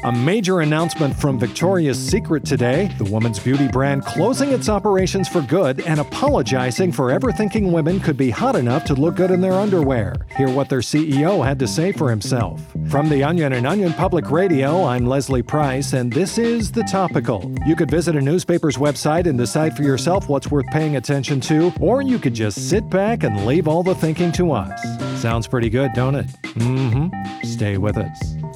A major announcement from Victoria's Secret today. The women's beauty brand closing its operations for good and apologizing for ever thinking women could be hot enough to look good in their underwear. Hear what their CEO had to say for himself. From The Onion and Onion Public Radio, I'm Leslie Price, and this is The Topical. You could visit a newspaper's website and decide for yourself what's worth paying attention to, or you could just sit back and leave all the thinking to us. Sounds pretty good, don't it? Stay with us.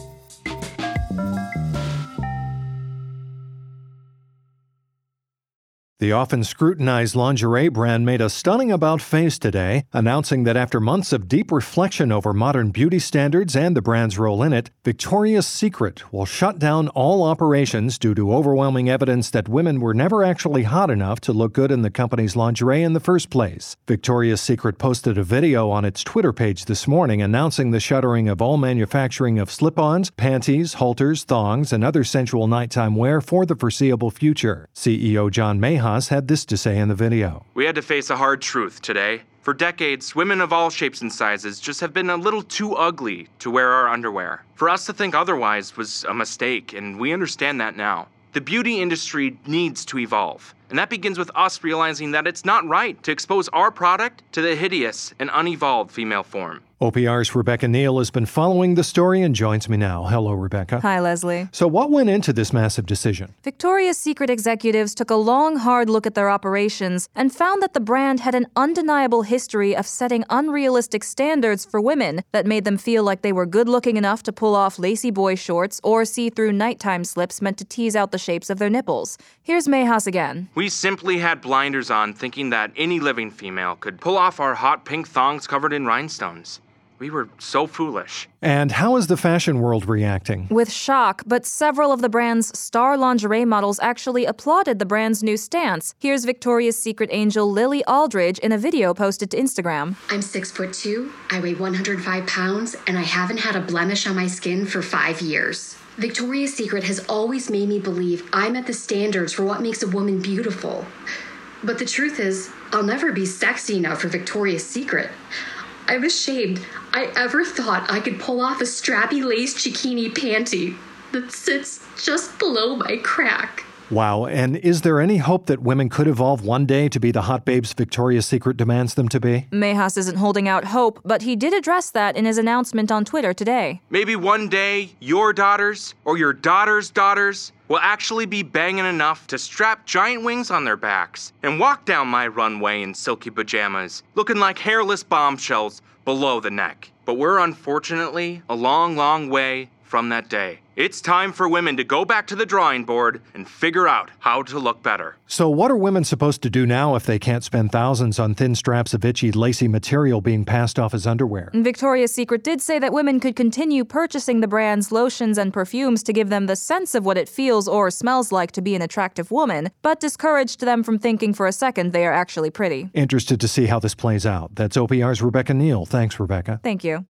The often scrutinized lingerie brand made a stunning about-face today, announcing that after months of deep reflection over modern beauty standards and the brand's role in it, Victoria's Secret will shut down all operations due to overwhelming evidence that women were never actually hot enough to look good in the company's lingerie in the first place. Victoria's Secret posted a video on its Twitter page this morning announcing the shuttering of all manufacturing of slip-ons, panties, halters, thongs, and other sensual nighttime wear for the foreseeable future. CEO John Mayhaus had this to say in the video. We had to face a hard truth today. For decades, women of all shapes and sizes just have been a little too ugly to wear our underwear. For us to think otherwise was a mistake, and we understand that now. The beauty industry needs to evolve, and that begins with us realizing that it's not right to expose our product to the hideous and unevolved female form. OPR's Rebecca Neal has been following the story and joins me now. Hello, Rebecca. Hi, Leslie. So what went into this massive decision? Victoria's Secret executives took a long, hard look at their operations and found that the brand had an undeniable history of setting unrealistic standards for women that made them feel like they were good-looking enough to pull off lacy boy shorts or see-through nighttime slips meant to tease out the shapes of their nipples. Here's Mayhaus again. We simply had blinders on, thinking that any living female could pull off our hot pink thongs covered in rhinestones. We were so foolish. And how is the fashion world reacting? With shock, but several of the brand's star lingerie models actually applauded the brand's new stance. Here's Victoria's Secret angel Lily Aldridge in a video posted to Instagram. I'm 6'2", I weigh 105 pounds, and I haven't had a blemish on my skin for 5 years. Victoria's Secret has always made me believe I met the standards for what makes a woman beautiful. But the truth is, I'll never be sexy enough for Victoria's Secret. I'm ashamed I ever thought I could pull off a strappy lace bikini panty that sits just below my crack. Wow, and is there any hope that women could evolve one day to be the hot babes Victoria's Secret demands them to be? Mayhaus isn't holding out hope, but he did address that in his announcement on Twitter today. Maybe one day, your daughters or your daughters' daughters will actually be banging enough to strap giant wings on their backs and walk down my runway in silky pajamas, looking like hairless bombshells below the neck. But we're unfortunately a long, long way from that day. It's time for women to go back to the drawing board and figure out how to look better. So what are women supposed to do now if they can't spend thousands on thin straps of itchy, lacy material being passed off as underwear? Victoria's Secret did say that women could continue purchasing the brand's lotions and perfumes to give them the sense of what it feels or smells like to be an attractive woman, but discouraged them from thinking for a second they are actually pretty. Interested to see how this plays out. That's OPR's Rebecca Neal. Thanks, Rebecca. Thank you.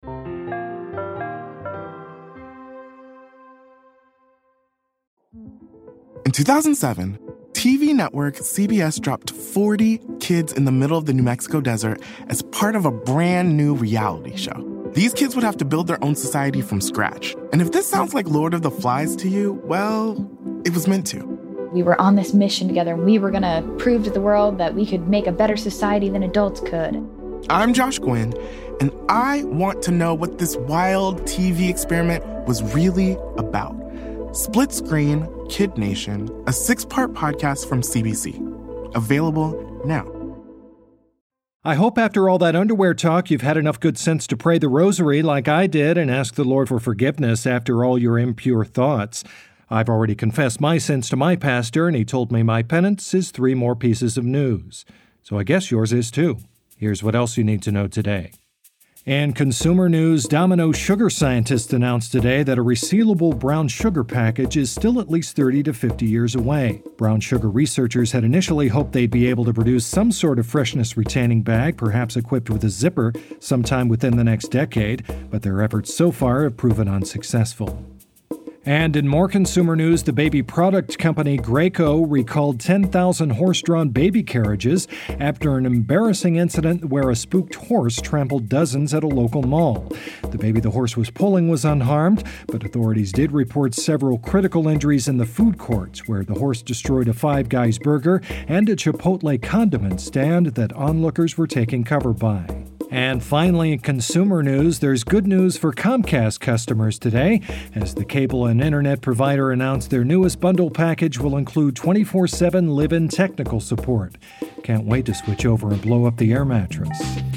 In 2007, TV network CBS dropped 40 kids in the middle of the New Mexico desert as part of a brand new reality show. These kids would have to build their own society from scratch. And if this sounds like Lord of the Flies to you, well, it was meant to. We were on this mission together, and we were going to prove to the world that we could make a better society than adults could. I'm Josh Gwynn, and I want to know what this wild TV experiment was really about. Split Screen, Kid Nation, a 6-part podcast from CBC. Available now. I hope after all that underwear talk, you've had enough good sense to pray the rosary like I did and ask the Lord for forgiveness after all your impure thoughts. I've already confessed my sins to my pastor, and he told me my penance is 3 more pieces of news. So I guess yours is too. Here's what else you need to know today. And consumer news, Domino sugar scientists announced today that a resealable brown sugar package is still at least 30 to 50 years away. Brown sugar researchers had initially hoped they'd be able to produce some sort of freshness-retaining bag, perhaps equipped with a zipper, sometime within the next decade, but their efforts so far have proven unsuccessful. And in more consumer news, the baby product company Graco recalled 10,000 horse-drawn baby carriages after an embarrassing incident where a spooked horse trampled dozens at a local mall. The baby the horse was pulling was unharmed, but authorities did report several critical injuries in the food court, where the horse destroyed a Five Guys burger and a Chipotle condiment stand that onlookers were taking cover by. And finally, in consumer news, there's good news for Comcast customers today, as the cable and internet provider announced their newest bundle package will include 24/7 live-in technical support. Can't wait to switch over and blow up the air mattress.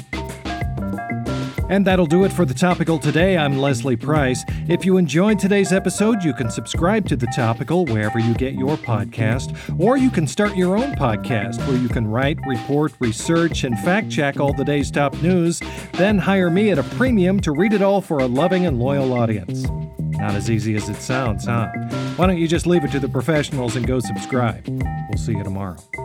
And that'll do it for The Topical today. I'm Leslie Price. If you enjoyed today's episode, you can subscribe to The Topical wherever you get your podcast, or you can start your own podcast where you can write, report, research, and fact-check all the day's top news, then hire me at a premium to read it all for a loving and loyal audience. Not as easy as it sounds, huh? Why don't you just leave it to the professionals and go subscribe? We'll see you tomorrow.